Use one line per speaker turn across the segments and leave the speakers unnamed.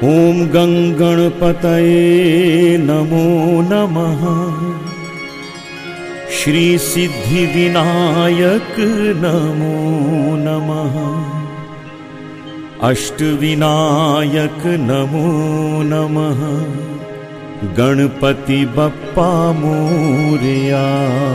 ॐ गंगणपतये नमो नमः। श्री सिद्धिविनायक नमो नमः। अष्टविनायक नमो नमः। गणपति बप्पा मोरया।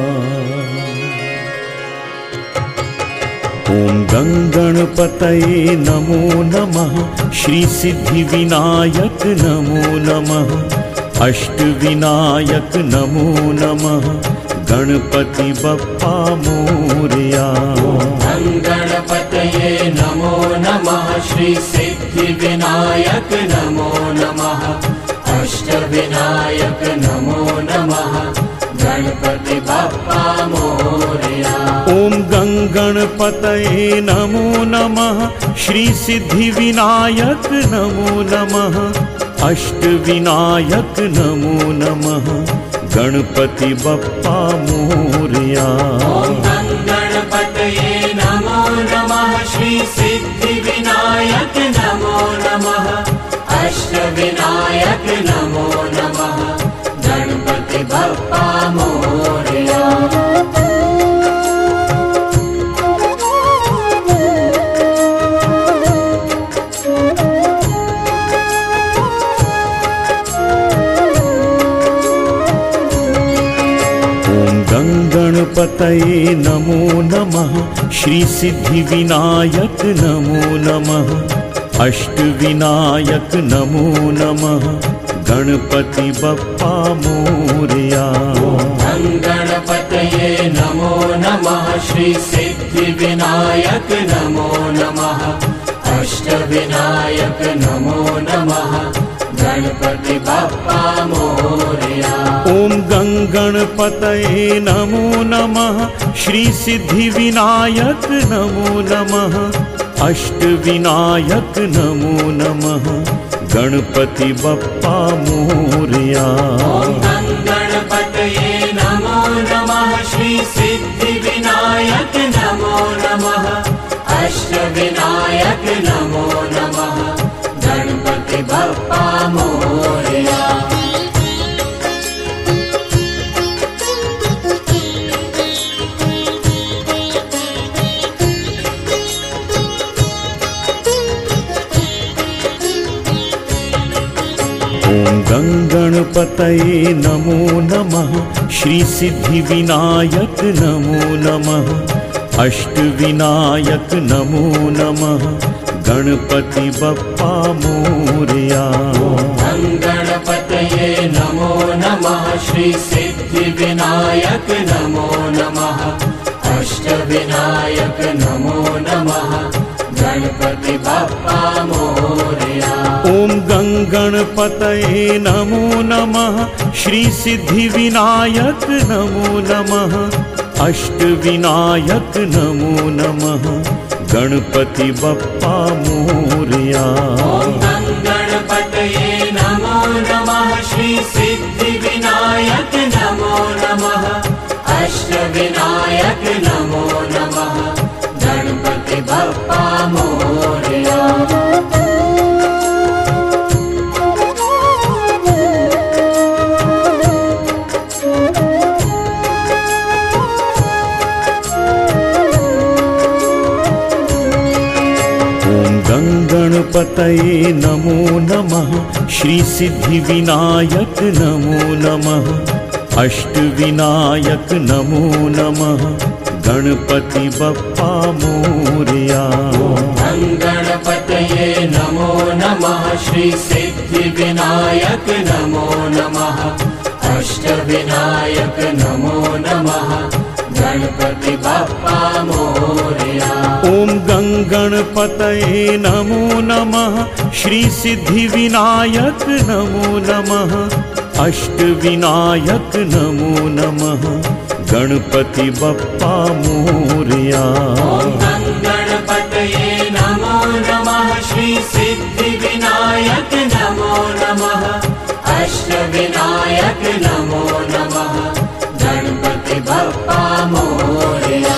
ॐ गंगणपतये नमो नमः। श्री सिद्धिविनायक नमो नमः। अष्टविनायक नमो नमः। गणपति बप्पा मोरया।
गणपतये नमो नमः। श्री सिद्धिविनायक नमो नमः। अष्टविनायक नमो नमः। गणपति बप्पा मोरया।
ॐ गंगणपतये नमो नमः। श्री सिद्धिविनायक नमो नमः। अष्टविनायक नमो नमः। गणपति बप्पा मोरया।
ॐ गणपतये नमो नमः। श्री सिद्धिविनायक नमो नमः। अष्टविनायक नमो नमः। गणपति बप्पा मोरया।
गंगणपतये नमो नमः। श्री सिद्धिविनायक नमो नमः। अष्टविनायक नमो नमः। गणपति बप्पा मोरया।
गणपतये नमो नमः। श्री सिद्धिविनायक नमो नमः। अष्टविनायक नमो नमः। गणपति बप्पा मोरया।
ॐ गंगणपतये नमो नमः। श्री सिद्धिविनायक नमो नमः। अष्टविनायक नमो नमः। गणपति बप्पा मोरया।
गणपतये नमो नमः। श्री सिद्धिविनायक नमो नमः। अष्टविनायक नमो नमः। गणपति बप्पा मोरया।
ॐ गंगणपतये नमो नमः। श्री सिद्धिविनायक नमो नमः। अष्टविनायक नमो नमः। गणपति बप्पा मोरया।
गणपतये नमो नमः। श्री सिद्धिविनायक नमो नमः। अष्टविनायक नमो नमः। गणपति बप्पा मोरया।
ॐ गंगणपतये नमो नमः। श्री सिद्धिविनायक नमो नमः। अष्टविनायक नमो नमः। गणपति बप्पा मोरया।
गणपतये नमो नमः। श्री सिद्धिविनायक नमो नमः। अष्टविनायक नमो नमः। गणपति बप्पा मोरया।
गंगणपतये नमो नमः। श्री सिद्धिविनायक नमो नमः। अष्टविनायक नमो नमः। गणपति बप्पा मोरया।
गणपतये नमो नमः। श्री सिद्धिविनायक नमो नमः। अष्टविनायक नमो नमः। गणपति बप्पा मोरया।
ॐ गंगणपतये नमो नमः। श्री सिद्धिविनायक नमो नमः। अष्टविनायक नमो नमः। गणपति बप्पा मोरया।
गणपतये नमो नमः। श्री सिद्धिविनायक नमो नमः। अष्टविनायक नमो नमः। गणपति बप्पा मोरया।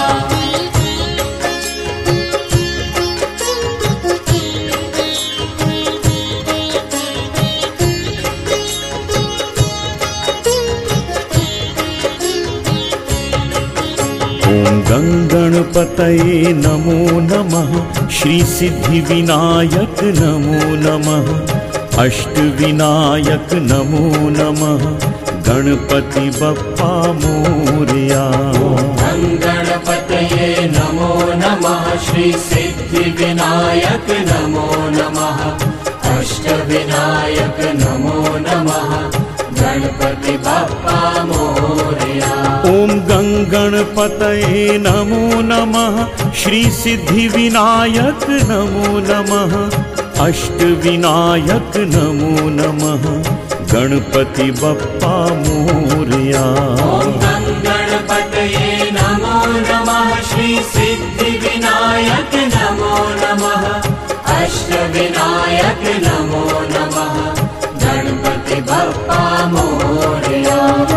गंगणपतये नमो नमः। श्री सिद्धिविनायक नमो नमः। अष्टविनायक नमो नमः। गणपति बप्पा मोरया।
गणपतये नमो नमः। श्री सिद्धिविनायक नमो नमः। अष्टविनायक नमो नमः। गणपति बप्पा मोरया।
ओम गंगणपतये नमो नमः। श्री सिद्धिविनायक नमो नमः। अष्टविनायक नमो नमः। गणपति बप्पा मोरया।
ओम गणपतये नमो नमः। श्री सिद्धिविनायक नमो नमः। अष्टविनायक नमो नमः। गणपति बप्पा मोरया।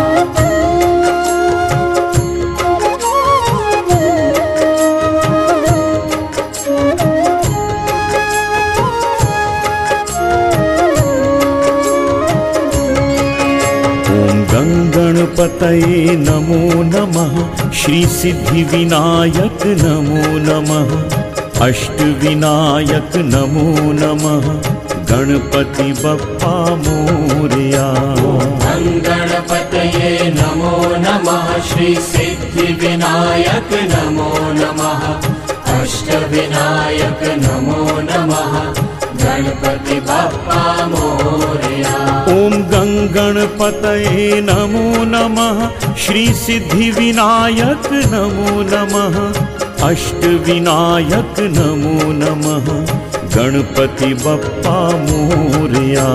गंगणपतये नमो नमः। श्री सिद्धिविनायक नमो नमः। अष्टविनायक नमो नमः। गणपति बप्पा मोरया।
गणपतये नमो नमः। श्री सिद्धिविनायक नमो नमः। अष्टविनायक नमो नमः। गणपति बप्पा मोरया।
ओम गंगणपतये नमो नमः। श्री सिद्धिविनायक नमो नमः। अष्टविनायक नमो नमः। गणपति बप्पा मोरया।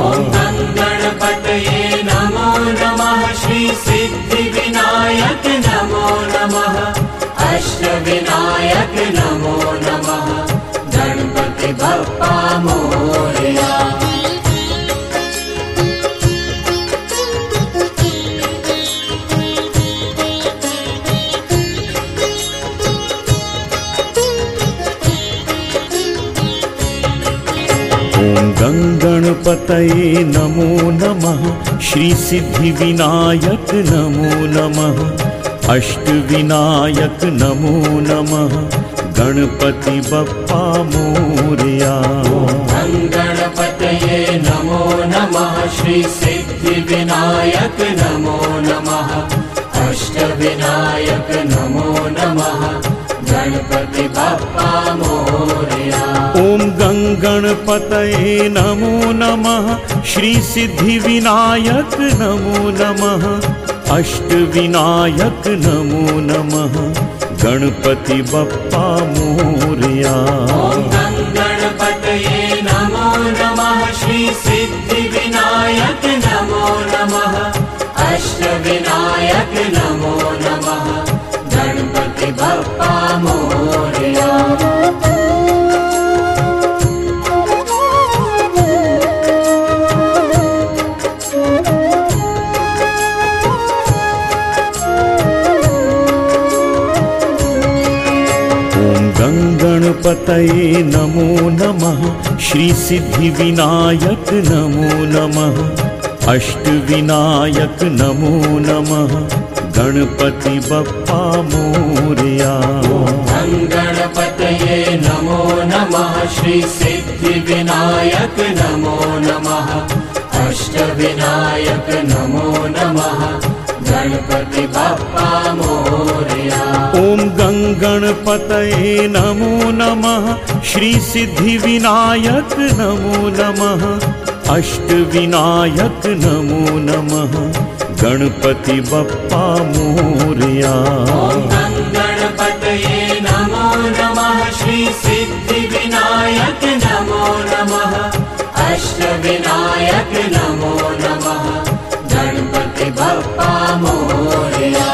गणपतये नमो नमः। श्री सिद्धिविनायक नमो नमः। अष्टविनायक नमो नमः। गणपति बप्पा मोरया।
गंगणपतये नमो नमः। श्री सिद्धिविनायक नमो नमः। अष्टविनायक नमो नमः। गणपति बप्पा मोरया।
गणपतये नमो नमः। श्री सिद्धिविनायक नमो नमः। अष्टविनायक नमो नमः। गणपति बप्पा मोरया।
ओम गंगणपतये नमो नमः। श्री सिद्धिविनायक नमो नमः। अष्टविनायक नमो नमः। गणपति बप्पा मोरया।
गणपतये नमो नमः। श्री सिद्धिविनायक नमो नमः। अष्टविनायक नमो नमः। गणपति बप्पा मोरया।
गंगणपतये नमो नमः। श्री सिद्धिविनायक नमो नमः। अष्टविनायक नमो नमः। गणपति बप्पा मोरया।
गणपतये नमो नमः। श्री सिद्धिविनायक नमो नमः। अष्टविनायक नमो नमः। गणपति बप्पा मोरया।
ओम गंगणपतये नमो नमः। श्री सिद्धिविनायक नमो नमः। अष्टविनायक नमो नमः। गणपति बप्पा मोरया।
गणपतये नमो नमः। श्री सिद्धिविनायक नमो नमः। अष्टविनायक नमो नमः। गणपति बप्पा मोरया।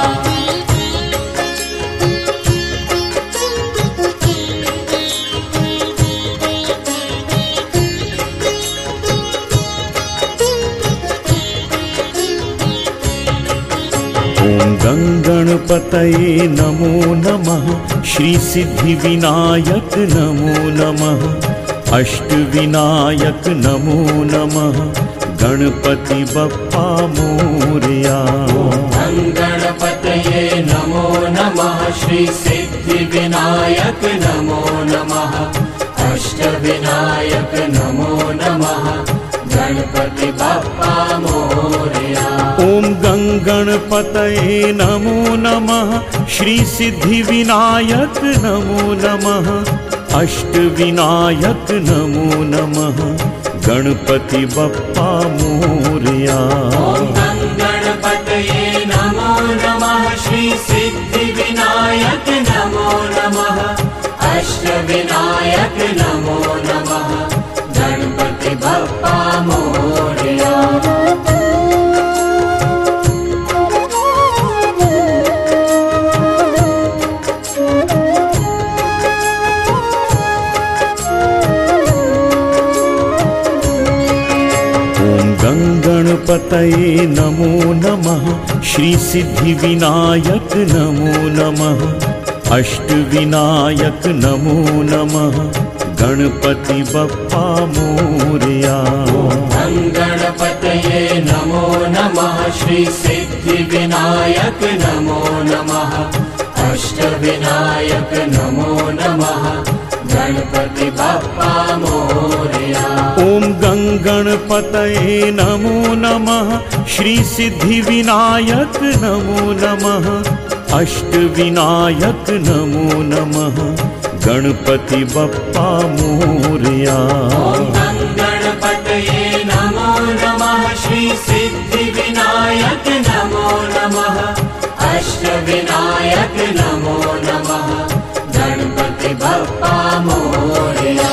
ओम गंगणपतये नमो नमः। श्री सिद्धिविनायक नमो नमः। अष्टविनायक नमो नमः। गणपति बप्पा मोरया।
गणपतये नमो नमः। श्री सिद्धि विनायक नमो नमः अष्टविनायक नमो नमः गणपति बप्पा मोरया।
ओम गंगणपतये नमो नमः श्री सिद्धि विनायक नमो नमः अष्टविनायक नमो नमः गणपति बप्पा मोरया।
ओम गणपतये नमो नमः श्री सिद्धि विनायक नमो नमः अष्टविनायक नमो नमः गणपति बप्पा मोरया।
गंगणपतये नमो नमः श्री सिद्धि विनायक नमो नमः अष्टविनायक नमो नमः गणपति बप्पा मोरया।
गणपतये नमो नमः श्री सिद्धि विनायक नमो नमः अष्टविनायक नमो नमः गणपति बप्पा मोरया।
ओम गंगणपतये नमो नमः श्री सिद्धि विनायक नमो नमः अष्टविनायक नमो नमः गणपति बप्पा मोरया।
गणपतये नमो नमः श्री सिद्धि विनायक नमो नमः अष्टविनायक नमो नमः गणपति बप्पा मोरया।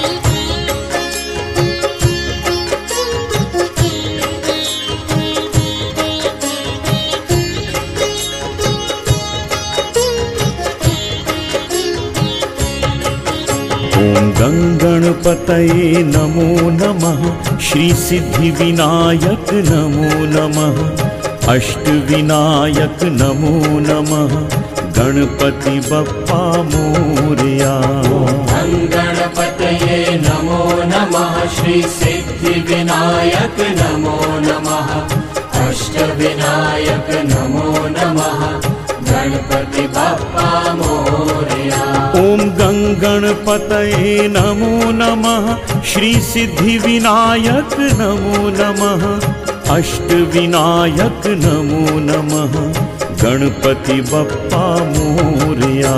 ओम गंगणपतये नमो नमः श्री सिद्धि विनायक नमो नमः अष्टविनायक नमो नमः गणपति बप्पा मोरया।
गणपतये नमो नमः श्री सिद्धि विनायक नमो नमः अष्टविनायक नमो नमः गणपति बप्पा मोरया।
ओम गंगणपतये नमो नमः श्री सिद्धि विनायक नमो नमः अष्टविनायक नमो नमः गणपति बप्पा मोरया।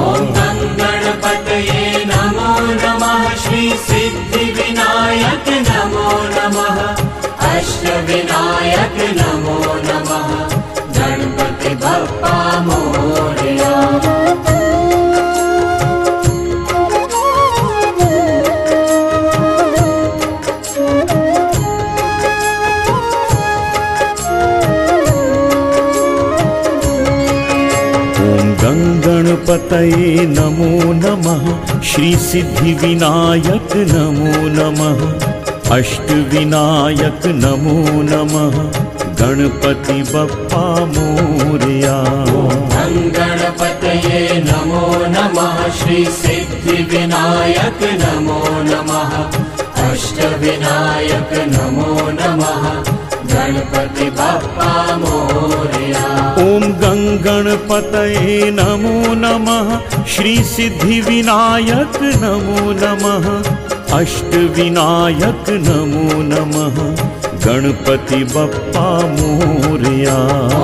गणपतये नमो नमः श्री सिद्धि विनायक नमो नमः अष्टविनायक नमो नमः गणपति बप्पा मोरया।
गंगणपतये नमो नमः श्री सिद्धि विनायक नमो नमः अष्टविनायक नमो नमः गणपति बप्पा मोरया।
गणपतये नमो नमः श्री सिद्धि विनायक नमो नमः अष्टविनायक नमो नमः गणपति बप्पा मोरया।
ओम गंगणपतये नमो नमः श्री सिद्धि विनायक नमो नमः अष्टविनायक नमो नमः गणपति बप्पा मोरया।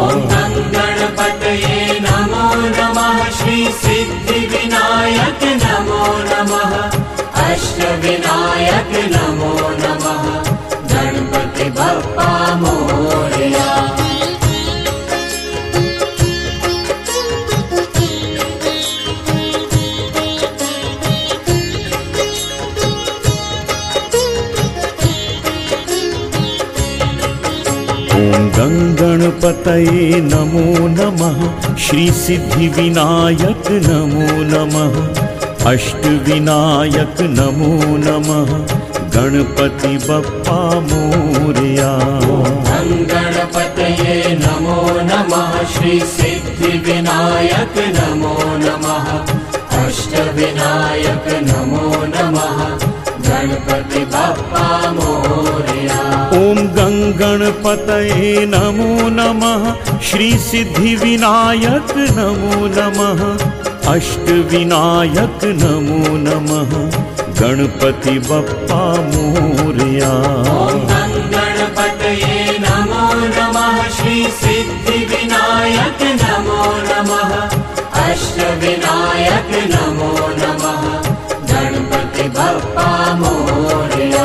गणपतये नमो नमः श्री सिद्धि विनायक नमो नमः अष्टविनायक नमो नमः गणपति बप्पा मोरया।
ओम गंगणपतये नमो नमः श्री सिद्धि विनायक नमो नमः अष्टविनायक नमो नमः गणपति बप्पा मोरया।
गणपतये नमो नमः श्री सिद्धि विनायक नमो नमः अष्टविनायक नमो नमः गणपति बप्पा मोरया।
ओम गंगण गणपतये नमो नमः। श्री सिद्धिविनायक नमो नमः। अष्टविनायक नमो नमः। गणपति बप्पा मोरया।
ॐ गणपतये नमो नमः। श्री सिद्धिविनायक नमो नमः। अष्टविनायक नमो नमः। गणपति बप्पा मोरया।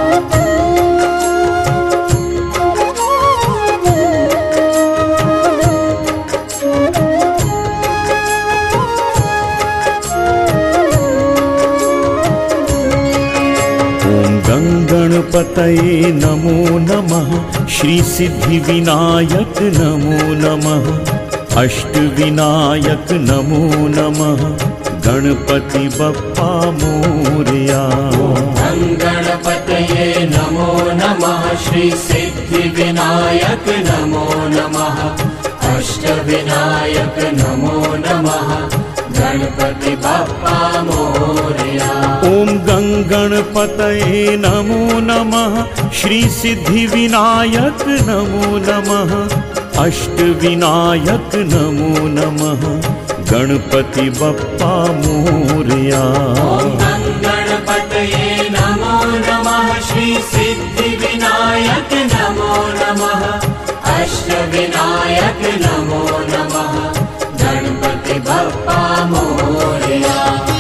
गणपतये नमो नमः। श्री सिद्धिविनायक नमो नमः। अष्टविनायक नमो नमः। गणपति बप्पा मोरया।
गणपतये नमो नमः। श्री सिद्धिविनायक नमो नमः। अष्टविनायक नमो नमः। गणपति बप्पा मोरया।
ॐ गणपतये नमो नमः। श्री सिद्धिविनायक नमो नमः। अष्टविनायक नमो नमः। गणपति बप्पा मोरया।
गणपतये नमो नमः। श्री सिद्धिविनायक नमो नमः। अष्टविनायक नमो नमः। गणपति बप्पा मोरया।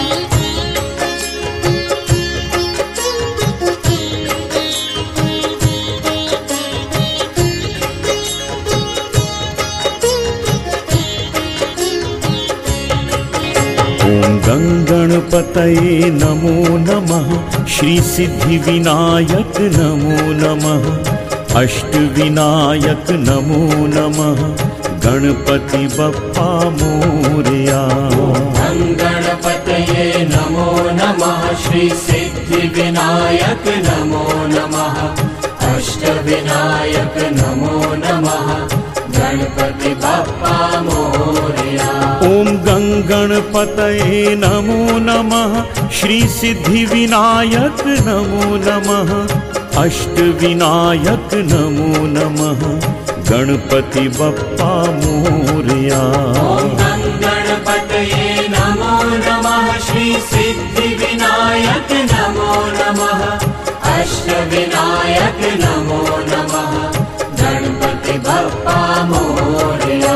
गणपतये नमो नमः। श्री सिद्धिविनायक नमो नमः। अष्टविनायक नमो नमः। गणपति बप्पा मोरया।
गणपतये नमो नमः। श्री सिद्धिविनायक नमो नमः। अष्टविनायक नमो नमः। गणपति बप्पा मोरया।
ॐ गणपतये नमो नमः। श्री सिद्धिविनायक नमो नमः। अष्टविनायक नमो नमः। गणपति बप्पा मोरया।
गणपतये नमो नमः। श्री सिद्धिविनायक नमो नमः। अष्टविनायक नमो नमः। गणपति बप्पा मोरया।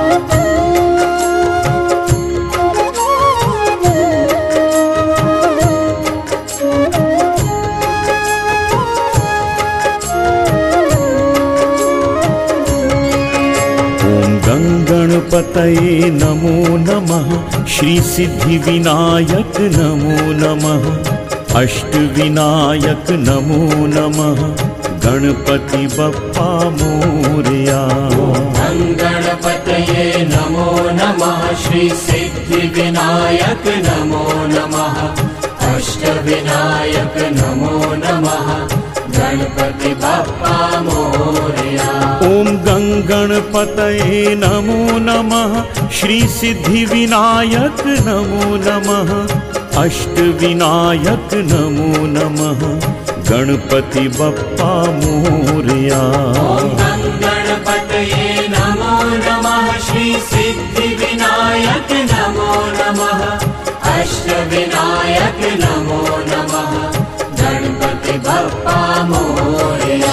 गणपतये नमो नमः। श्री सिद्धिविनायक नमो नमः। अष्टविनायक नमो नमः। गणपति बप्पा मोरया।
गणपतये नमो नमः। श्री सिद्धिविनायक नमो नमः। अष्टविनायक नमो नमः। गणपति बप्पा मोरया।
ॐ गणपतये नमो नमः। श्री सिद्धिविनायक नमो नमः। अष्टविनायक नमो नमः। गणपति बप्पा मोरया।
गणपतये नमो नमः। श्री सिद्धिविनायक नमो नमः। अष्टविनायक नमो नमः। गणपति बप्पा मोरया।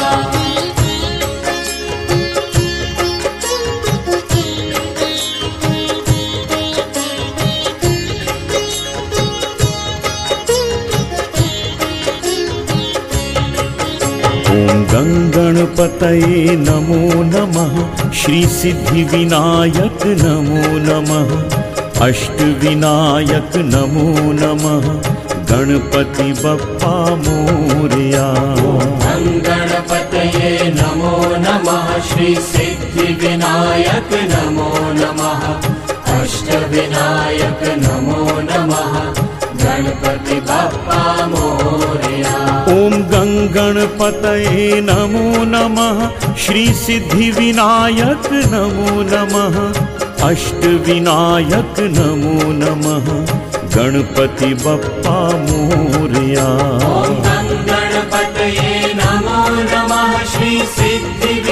गणपतये नमो नमः। श्री सिद्धिविनायक नमो नमः। अष्टविनायक नमो नमः। गणपति बप्पा मोरया।
गणपतये नमो नमः। श्री सिद्धिविनायक नमो नमः। अष्टविनायक नमो नमः। गणपति बप्पा मोरया।
ॐ गणपतये नमो नमः। श्री सिद्धिविनायक नमो नमः। अष्टविनायक नमो नमः। गणपति बप्पा मोरया।
गणपतये नमो नमः। श्री सिद्धि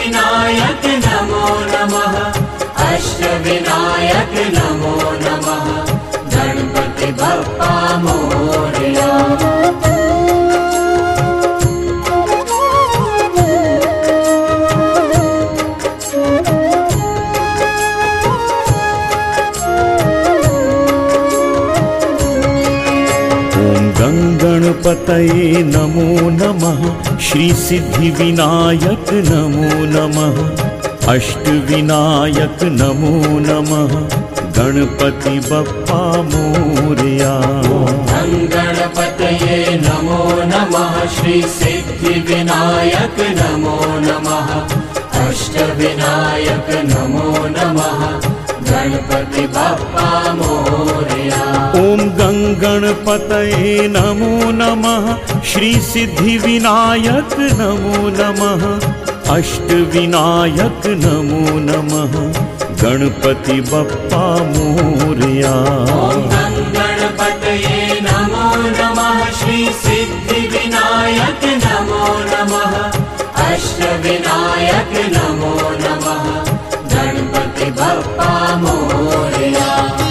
अष्टविनायक नमो नमः गणपति बप्पा मोरया।
गणपतये नमो नमः श्री सिद्धि विनायक नमो नमः अष्टविनायक नमो नमः गणपति बप्पा मोरया।
गणपतये नमो नमः श्री सिद्धि विनायक नमो नमः अष्टविनायक नमो नमः गणपति बप्पा मोरया।
ओम गणपतये नमो नमः श्री सिद्धि विनायक नमो नमः अष्टविनायक नमो नमः गणपति बप्पा मोरया।
गणपतये नमो नमः श्री सिद्धि विनायक नमो नमः अष्टविनायक नमो नमः गणपति बप्पा मोरया।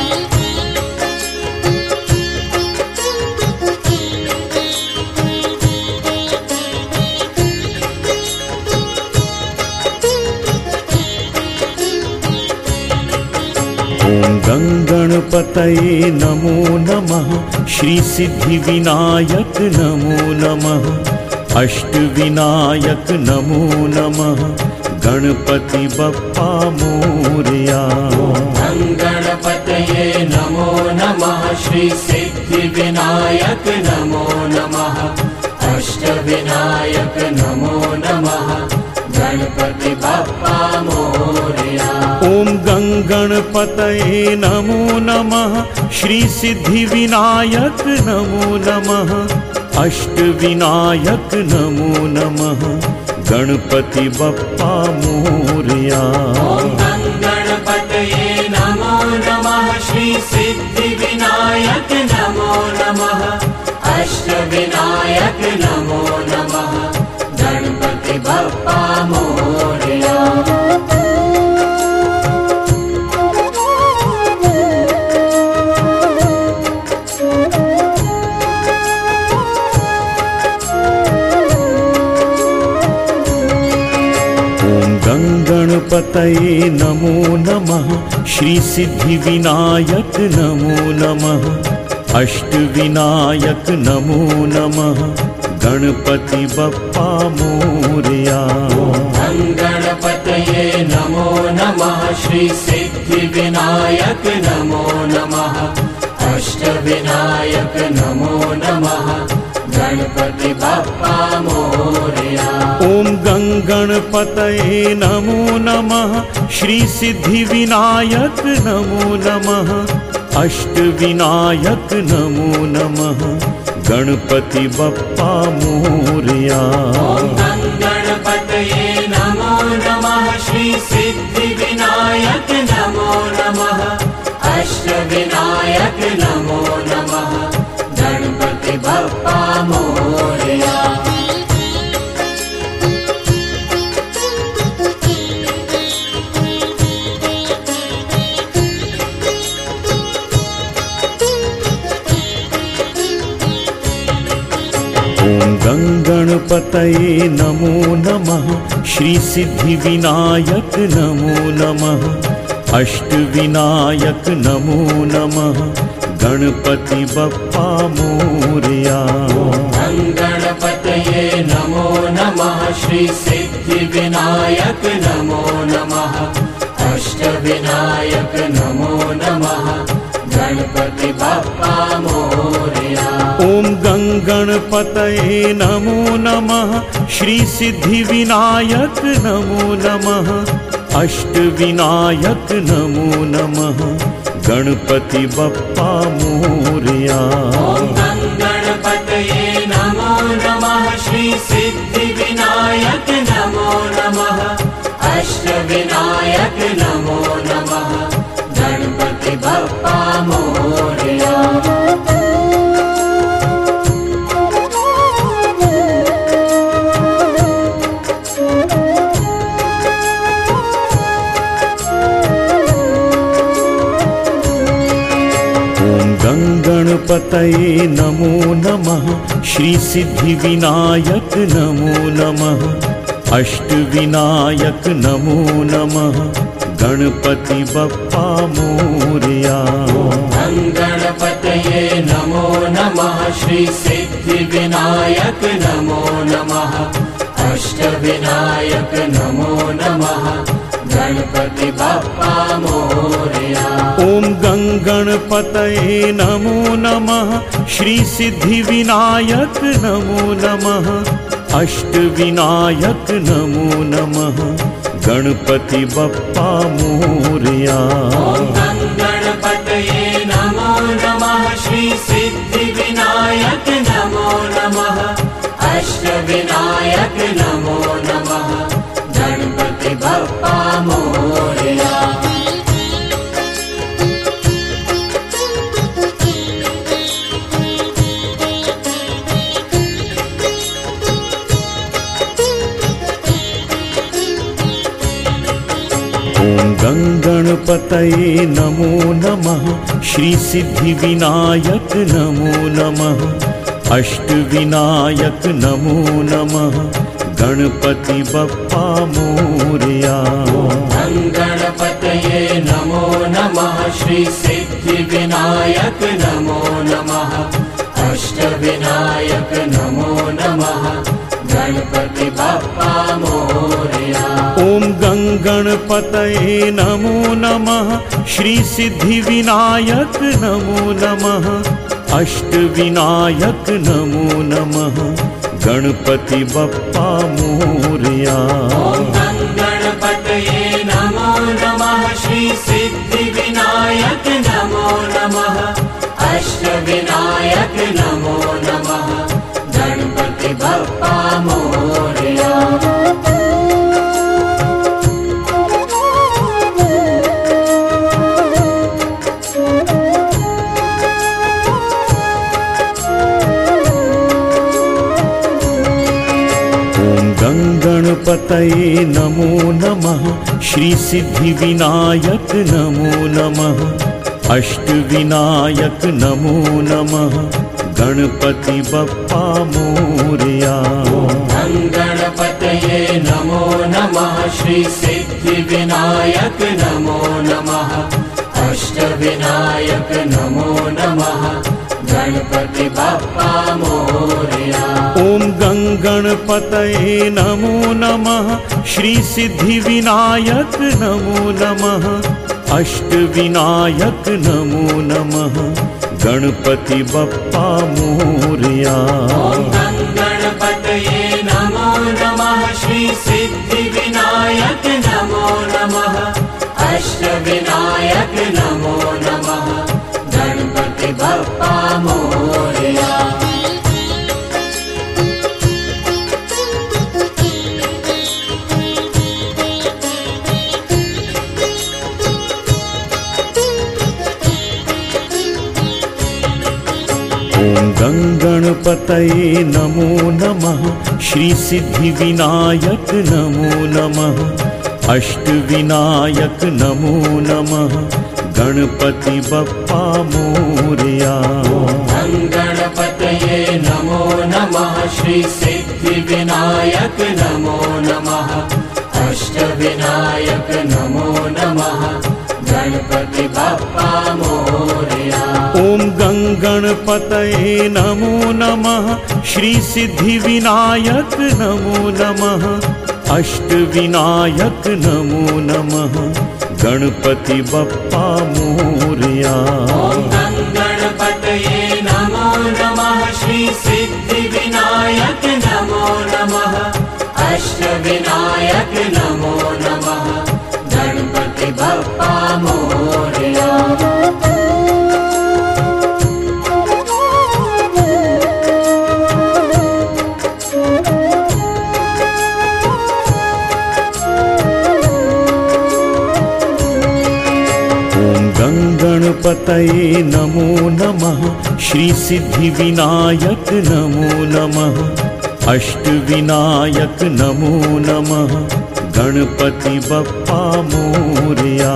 ओम गणपतये नमो नमः श्री सिद्धि विनायक नमो नमः अष्टविनायक नमो नमः गणपति बप्पा मोरया।
गणपतये नमो नमः श्री सिद्धि विनायक नमो नमः अष्टविनायक नमो नमः गणपति बप्पा मोरया।
ओम गणपतये नमो नमः श्री सिद्धि विनायक नमो नमः अष्टविनायक नमो नमः गणपति बप्पा मोरया।
गणपतये नमो नमः श्री सिद्धि विनायक नमो नमः अष्टविनायक नमो नमः गणपति बप्पा मोरया।
गणपतये नमो नमः श्री सिद्धि विनायक नमो नमः अष्टविनायक नमो नमः गणपति बप्पा मोरया।
गणपतये नमो नमः श्री सिद्धि विनायक नमो नमः अष्टविनायक नमो नमः गणपति बप्पा मोरया।
ओम गणपतये नमो नमः श्री सिद्धि विनायक नमो नमः अष्टविनायक नमो नमः गणपति बप्पा मोरया।
गणपतये नमो नमः श्री सिद्धि विनायक नमो नमः अष्टविनायक नमो नमः गणपति बप्पा मोरया।
ओम गणपतये नमो नमः श्री सिद्धि विनायक नमो नमः अष्टविनायक नमो नमः गणपति बप्पा मोरया।
गणपतये नमो नमः श्री सिद्धि विनायक नमो नमः अष्टविनायक नमो नमः गणपति बप्पा मोरया।
ओम गणपतये नमो नमः श्री सिद्धि विनायक नमो नमः अष्टविनायक नमो नमः गणपति बप्पा मोरया।
गणपतये नमो नमः श्री सिद्धि विनायक नमो नमः अष्टविनायक नमो नमः गणपति बप्पा मोरया।
गंगणपतये नमो नमः। श्री सिद्धिविनायक नमो नमः। अष्टविनायक नमो नमः। गणपति बप्पा मोरया।
गणपतये नमो नमः। श्री सिद्धिविनायक नमो नमः। अष्टविनायक नमो नमः। गणपति बप्पा मोरया।
ओम गंगणपतये नमो नमः। श्री सिद्धिविनायक नमो नमः। अष्टविनायक नमो नमः। गणपति बप्पा मोरया।
गणपतये नमो नमः। श्री सिद्धिविनायक नमो नमः। अष्टविनायक नमो नमः। गणपति बप्पा मोरया।
ओम गंगणपतये नमो नमः। श्री सिद्धिविनायक नमो नमः। अष्टविनायक नमो नमः। गणपति बप्पा मोरया।
गणपतये नमो नमः। श्री सिद्धिविनायक नमो नमः। अष्टविनायक नमो नमः। गणपति बप्पा मोरया।
ओम गंगणपतये नमो नमः। श्री सिद्धिविनायक नमो नमः। अष्टविनायक नमो नमः। गणपति बप्पा मोरया।
गणपतये नमो नमः। श्री सिद्धिविनायक नमो नमः। अष्टविनायक नमो नमः। गणपति बप्पा मोरया।
गंगणपतये नमो नमः। श्री सिद्धिविनायक नमो नमः। अष्टविनायक नमो नमः। गणपति बप्पा मोरया।
गणपतये नमो नमः। श्री सिद्धिविनायक नमो नमः। अष्टविनायक नमो नमः। गणपति बप्पा मोरया।
ओम गंगणपतये नमो नमः। श्री सिद्धिविनायक नमो नमः। अष्टविनायक नमो नमः। गणपति बप्पा मोरया।
गणपतये नमो नमः। श्री सिद्धिविनायक नमो नमः। अष्टविनायक नमो नमः। गणपति बप्पा मोरया।
ओम गंगणपतये नमो नमः। श्री सिद्धिविनायक नमो नमः। अष्टविनायक नमो नमः। गणपति बप्पा मोरया।
गणपतये नमो नमः। श्री सिद्धिविनायक नमो नमः। अष्टविनायक नमो नमः। गणपति बप्पा मोरया।
ओम गंगणपतये नमो नमः। श्री सिद्धिविनायक नमो नमः। अष्टविनायक नमो नमः। गणपति बप्पा मोरया।
गणपतये नमो नमः। श्री सिद्धिविनायक नमो नमः। अष्टविनायक नमो नमः। गणपति बप्पा मोरया।
गणपतये नमो नमः। श्री सिद्धिविनायक नमो नमः। अष्टविनायक नमो नमः। गणपति बप्पा मोरया।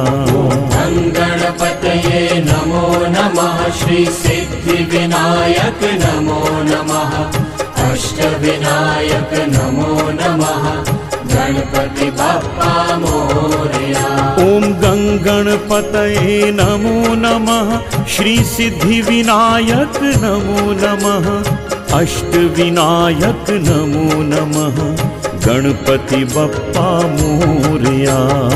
गणपतये नमो नमः। श्री सिद्धिविनायक नमो नमः। अष्टविनायक नमो नमः। गणपति बप्पा मोरया।
ओम गणपतये नमो नमः। श्री सिद्धिविनायक नमो नमः। अष्टविनायक नमो नमः। गणपति बप्पा मोरया।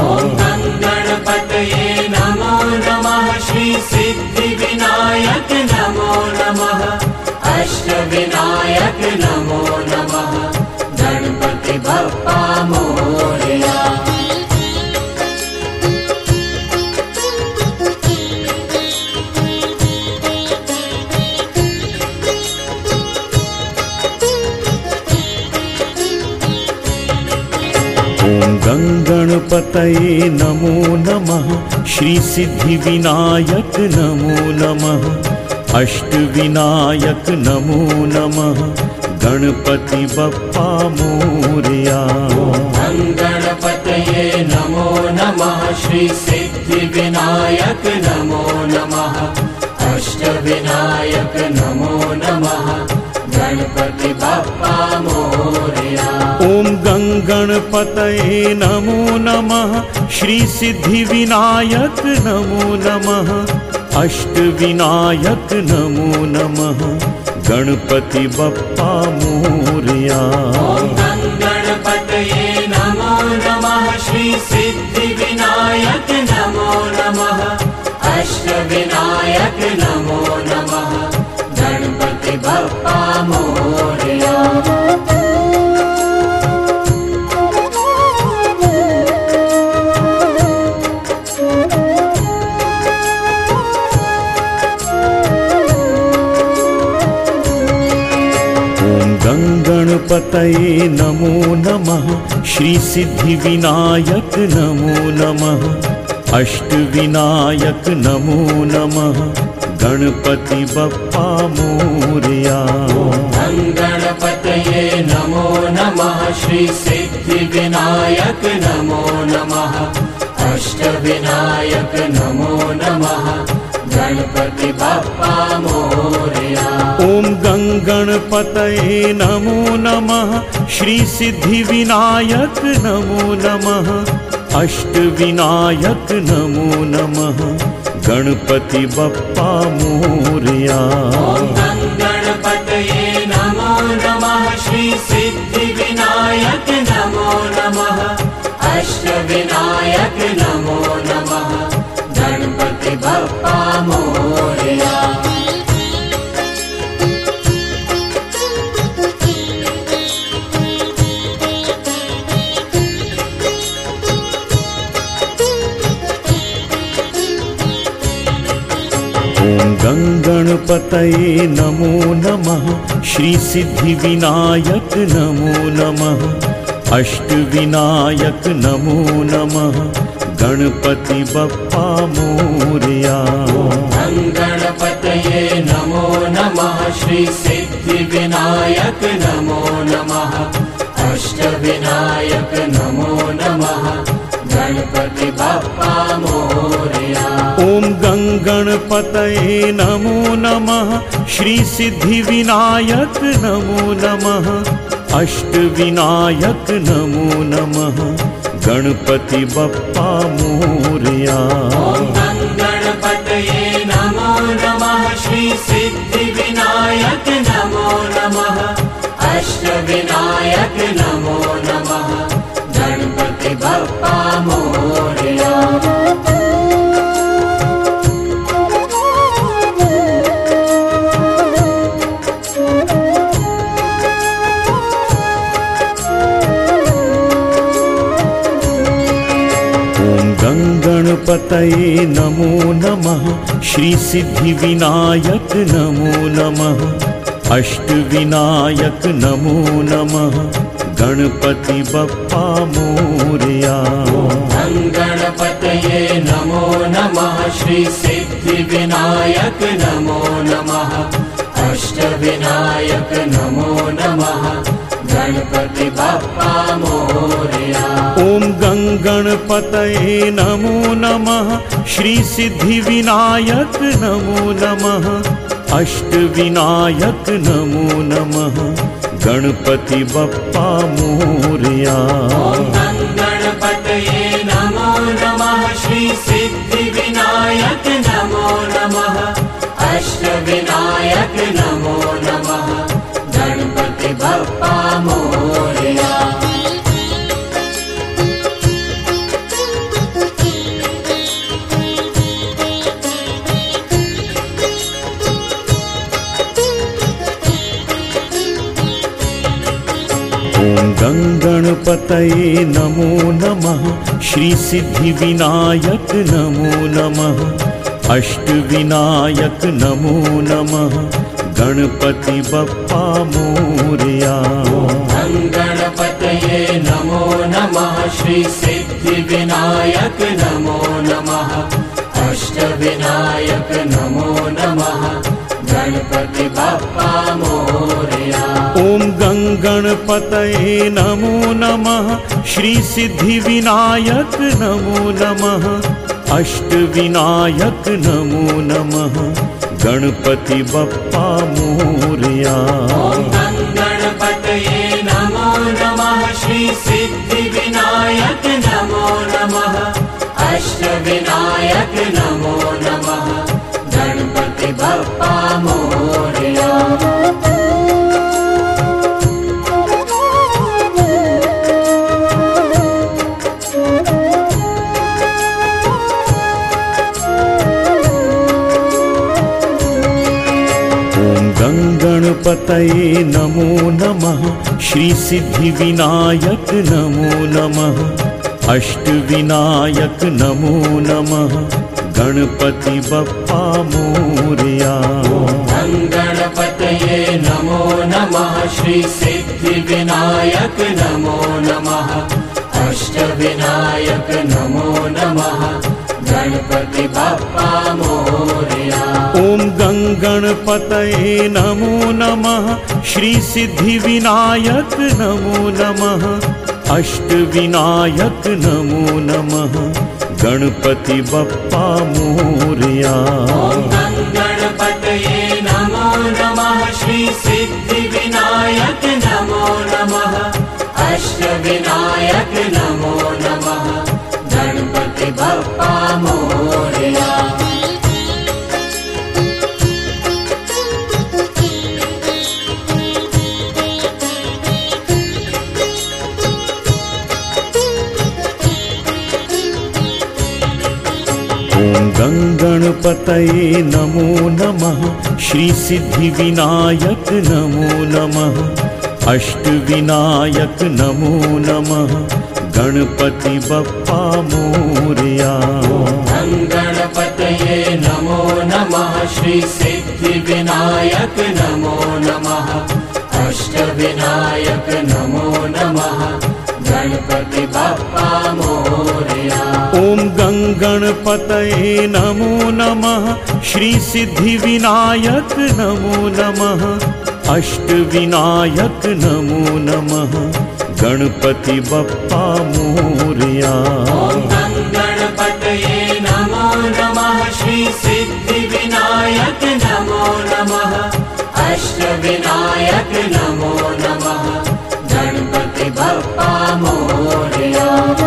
गणपतये नमो नमः। श्री सिद्धिविनायक नमो नमः। अष्टविनायक नमो नमः। गणपति बप्पा मोरया।
ओम गणपतये नमो नमः। श्री सिद्धिविनायक नमो नमः। अष्टविनायक नमो नमः। गणपति बप्पा मोरया।
गणपतये नमो नमः। श्री सिद्धिविनायक नमो नमः। अष्टविनायक नमो नमः। गणपति बप्पा मोरया।
ओम गणपतये नमो नमः। श्री सिद्धिविनायक नमो नमः। अष्टविनायक नमो नमः। गणपति बप्पा मोरया।
गणपतये नमो नमः। श्री सिद्धिविनायक नमो नमः। अष्टविनायक नमो नमः। गणपति बप्पा मोरया।
गणपतये नमो नमः। श्री सिद्धिविनायक नमो नमः। अष्टविनायक नमो नमः। गणपति बप्पा मोरया।
गणपतये नमो नमः। श्री सिद्धिविनायक नमो नमः। अष्टविनायक नमो नमः। गणपति बप्पा मोरया।
ओम गणपतये नमो नमः। श्री सिद्धिविनायक नमो नमः। अष्टविनायक नमो नमः। गणपति बप्पा मोरया।
गणपतये नमो नमः। श्री सिद्धिविनायक नमो नमः। अष्टविनायक नमो नमः। गणपति बप्पा मोरया।
ओम गणपतये नमो नमः। श्री सिद्धिविनायक नमो नमः। अष्टविनायक नमो नमः। गणपति बप्पा मोरया।
गणपतये नमो नमः। श्री सिद्धिविनायक नमो नमः। अष्टविनायक नमो नमः। गणपति बप्पा मोरया।
ओम गणपतये नमो नमः। श्री सिद्धिविनायक नमो नमः। अष्टविनायक नमो नमः। गणपति बप्पा मोरया।
गणपतये नमो नमः। श्री सिद्धिविनायक नमो नमः। अष्टविनायक नमो नमः। गणपति बप्पा मोरया।
गणपतये नमो नमः। श्री सिद्धिविनायक नमो नमः। अष्टविनायक नमो नमः। गणपति बप्पा मोरया।
गणपतये नमो नमः। श्री सिद्धिविनायक नमो नमः। अष्टविनायक नमो नमः। गणपति बप्पा मोरया।
ॐ गङ्गणपतये नमो नमः श्री सिद्धिविनायक नमो नमः अष्टविनायक नमो नमः गणपति बप्पा मोरया।
ॐ गणपतये नमो नमः श्री सिद्धिविनायक नमो नमः अष्टविनायक नमो नमः गणपति बप्पा मोरया।
ॐ गङ्गणपतये नमो नमः श्री सिद्धिविनायक नमो नमः अष्टविनायक नमो नमः गणपति बप्पा मोरया।
गणपतये नमो नमः श्री सिद्धिविनायक नमो नमः अष्टविनायक नमो नमः गणपति बप्पा मोरया।
ॐ गङ्गणपतये नमो नमः श्री सिद्धिविनायक नमो नमः अष्टविनायक नमो नमः गणपति बप्पा मोरया।
ॐ गणपतये नमो नमः श्री सिद्धिविनायक नमो नमः अष्टविनायक नमो नमः गणपति बप्पा मोरया।
गङ्गणपतये नमो नमः श्री सिद्धिविनायक नमो नमः अष्टविनायक नमो नमः गणपति बप्पा मोरया।
गणपतये नमो नमः श्री सिद्धिविनायक नमो नमः अष्टविनायक नमो नमः गणपति बप्पा मोरया।
ॐ गङ्गणपतये नमो नमः श्री सिद्धिविनायक नमो नमः अष्टविनायक नमो नमः गणपति बप्पा मोरया।
गणपतये नमो नमः श्री सिद्धिविनायक नमो नमः अष्टविनायक नमो नमः गणपति बप्पा मोरया।
ॐ गङ्गणपतये नमो नमः श्री सिद्धिविनायक नमो नमः अष्टविनायक नमो नमः गणपति बप्पा मोरया।
गणपतये नमो नमः श्री सिद्धिविनायक नमो नमः अष्टविनायक नमो नमः गणपति बप्पा मोरया।
ॐ गङ्गणपतये नमो नमः श्री सिद्धिविनायक नमो नमः अष्टविनायक नमो नमः गणपति बप्पा मोरया।
गणपतये नमो नमः श्री सिद्धिविनायक नमो नमः अष्टविनायक नमो नमः गणपति बप्पा मोरया।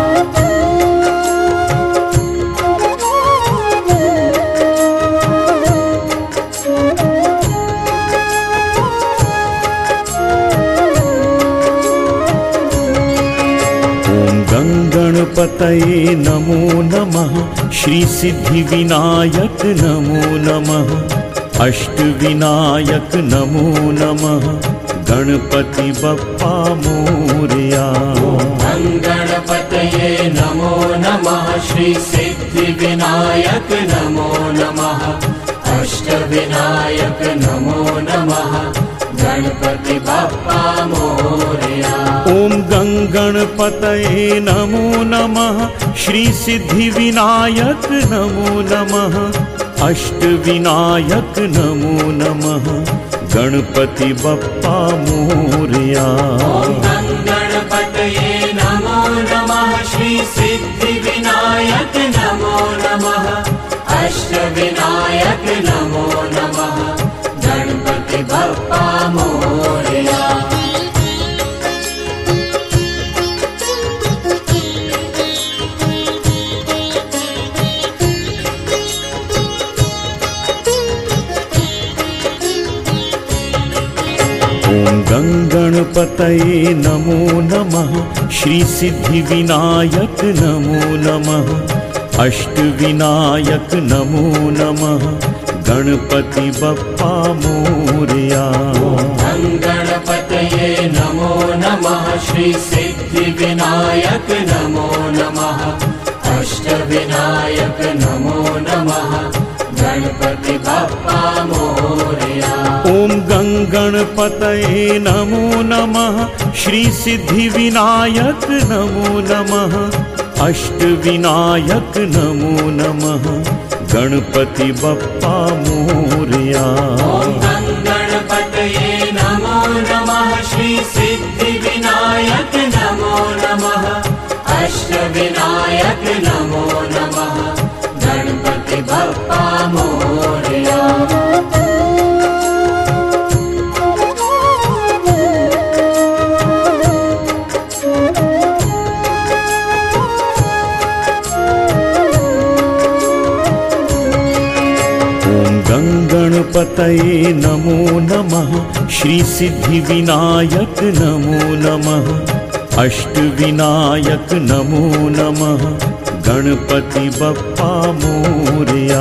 गणपतये नमो नमः श्री सिद्धिविनायक नमो नमः अष्टविनायक नमो नमः गणपति बप्पा मोरया।
गणपतये नमो नमः श्री सिद्धिविनायक नमो नमः अष्टविनायक नमो नमः गणपति बप्पा मोरया।
ॐ गङ्गणपतये नमो नमः श्री सिद्धिविनायक नमो नमः अष्टविनायक नमो नमः गणपति बप्पा मोरया।
गणपतये नमो नमः सिद्धिविनायक नमो नमः अष्टविनायक नमो नमः गणपति बप्पा मोरया।
ॐ गङ्गणपतये नमो नमः श्री सिद्धिविनायक नमो नमः अष्टविनायक नमो नमः गणपति बप्पा मोरया।
गणपतये नमो नमः श्री सिद्धिविनायक नमो नमः अष्टविनायक नमो नमः गणपति बप्पा मोरया।
ॐ गङ्गणपतये नमो नमः श्री सिद्धिविनायक नमो नमः अष्टविनायक नमो नमः गणपति बप्पा मोरया।
गणपतये नमो नमः श्री सिद्धिविनायक नमो नमः अष्टविनायक नमो नमः गणपति बप्पा मोरया।
गणपतये नमो नमः श्री सिद्धिविनायक नमो नमः अष्टविनायक नमो नमः गणपति बप्पा मोरया।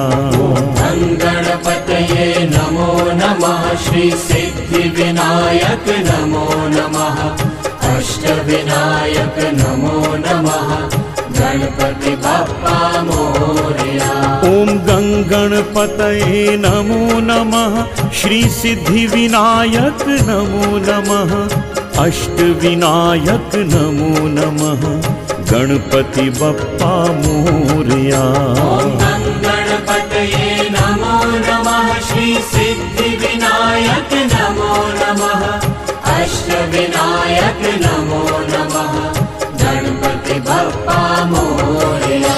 गणपतये नमो नमः श्री सिद्धिविनायक नमो नमः अष्टविनायक नमो नमः गणपति बप्पा मोरया।
ॐ गङ्गणपतये नमो नमः श्री सिद्धिविनायक नमो नमः अष्टविनायक नमो नमः गणपति बप्पा मोरया।
गणपतये नमो नमः श्री सिद्धिविनायक नमो नमः अष्टविनायक नमो नमः गणपति बप्पा मोरया।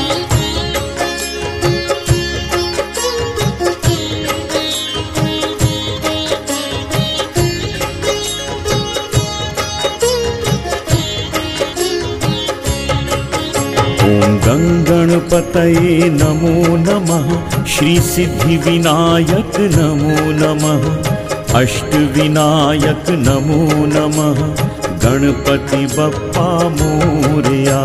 ॐ गङ्गणपतये नमो नमः श्री सिद्धिविनायक नमो नमः अष्टविनायक नमो नमः गणपति बप्पा मोरया।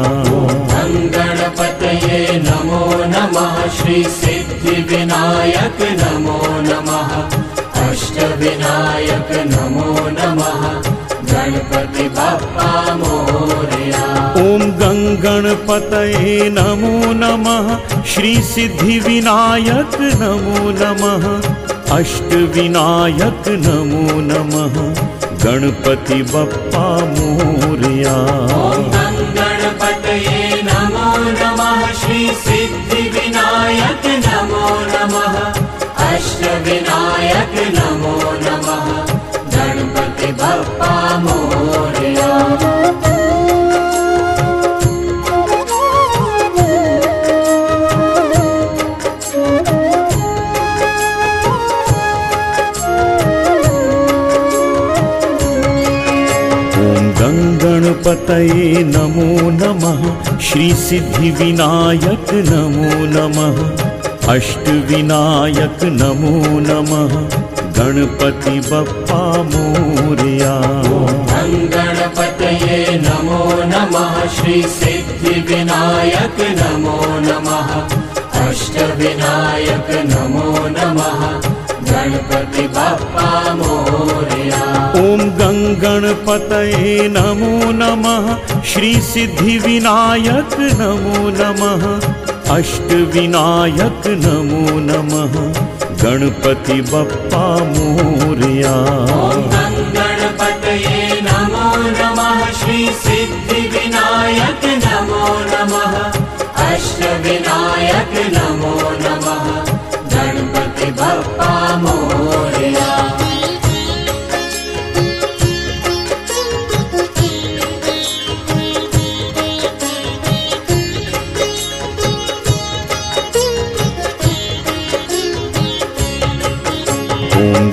गणपतये नमो नमः श्री सिद्धिविनायक नमो नमः अष्टविनायक नमो नमः गणपति बप्पा मोरया।
ॐ गङ्गणपतये नमो नमः श्री सिद्धिविनायक नमो नमः अष्टविनायक नमो नमः गणपति बप्पा मोरया।
गणपतये नमो नमः श्री सिद्धिविनायक नमो नमः अष्टविनायक नमो नमः गणपति बप्पा मोरया।
गणपतये नमो नमः श्री सिद्धिविनायक नमो नमः अष्टविनायक नमो नमः गणपति बप्पा मोरया।
गणपतये नमो नमः श्री सिद्धिविनायक नमो नमः अष्टविनायक नमो नमः गणपति बप्पा मोरया।
ॐ गङ्गणपतये नमो नमः श्री सिद्धिविनायक नमो नमः अष्टविनायक नमो नमः गणपति बप्पा मोरया।
गणपतये नमो नमः श्री सिद्धिविनायक नमो नमः अष्टविनायक नमो नमः गणपति बप्पा मोरया।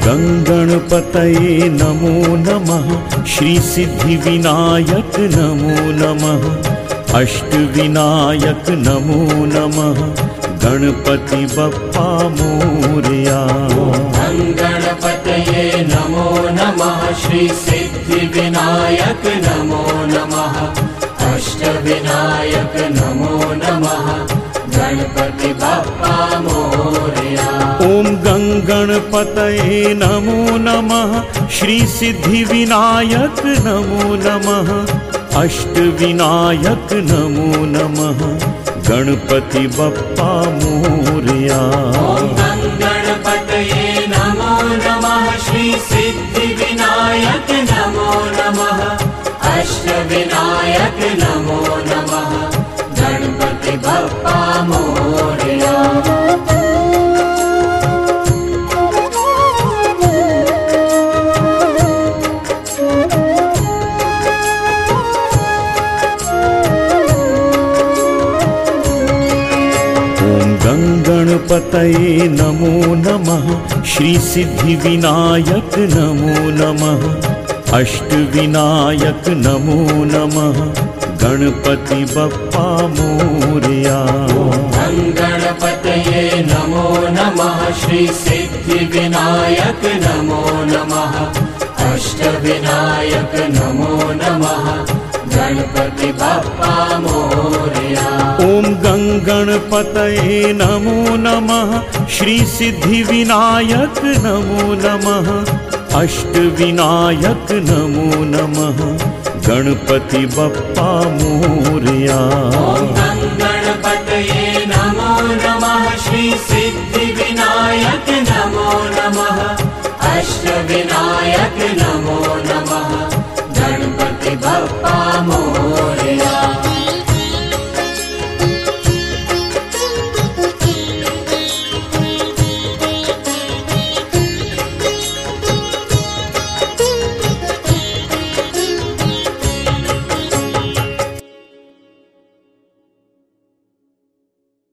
गंगणपतये नमो नमः। श्री सिद्धिविनायक नमो नमः। अष्टविनायक नमो नमः। गणपति बप्पा मोरया।
गणपतये नमो नमः। श्री सिद्धिविनायक नमो नमः। अष्टविनायक नमो नमः। गणपति बप्पा मोरया।
ओम गंगणपतये नमो नमः। श्री सिद्धिविनायक नमो नमः। अष्टविनायक नमो नमः। गणपति बप्पा मोरया।
गणपतये नमो नमः। श्री सिद्धिविनायक नमो नमः। अष्टविनायक नमो नमः। गणपति बप्पा मोरया।
गणपतये नमो नमः। श्री सिद्धिविनायक नमो नमः। अष्टविनायक नमो नमः। गणपति बप्पा मोरया।
गणपतये नमो नमः। श्री सिद्धिविनायक नमो नमः। अष्टविनायक नमो नमः। गणपति बप्पा मोरया।
ओम गंगणपतये नमो नमः। श्री सिद्धिविनायक नमो नमः। अष्टविनायक नमो नमः। गणपति बप्पा मोरया।
गणपतये नमो नमः। श्री सिद्धिविनायक नमो नमः। अष्टविनायक नमो नमः। गणपति बप्पा मोरया।